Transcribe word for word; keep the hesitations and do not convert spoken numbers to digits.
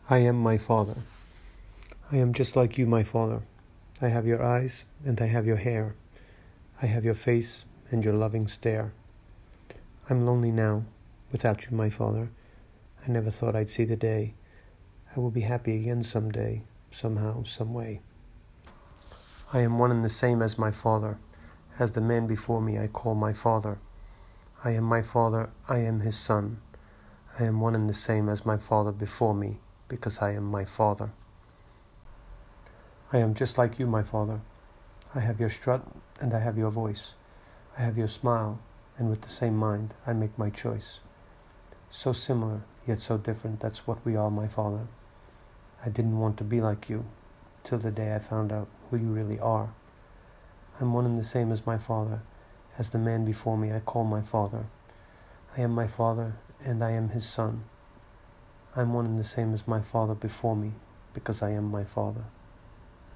I am my Father. I am just like you, my Father. I have your eyes and I have your hair. I have your face and your loving stare. I'm lonely now, without you, my Father. I never thought I'd see the day. I will be happy again someday, somehow, some way. I am one and the same as my Father. As the man before me I call my Father. I am my Father, I am his Son. I am one and the same as my Father before me, because I am my Father. I am just like you, my Father. I have your strut and I have your voice. I have your smile, and with the same mind I make my choice. So similar, yet so different, that's what we are, my Father. I didn't want to be like you, till the day I found out who you really are. I'm one and the same as my Father. As the man before me I call my Father. I am my Father, and I am his Son. I'm one and the same as my Father before me, because I am my Father.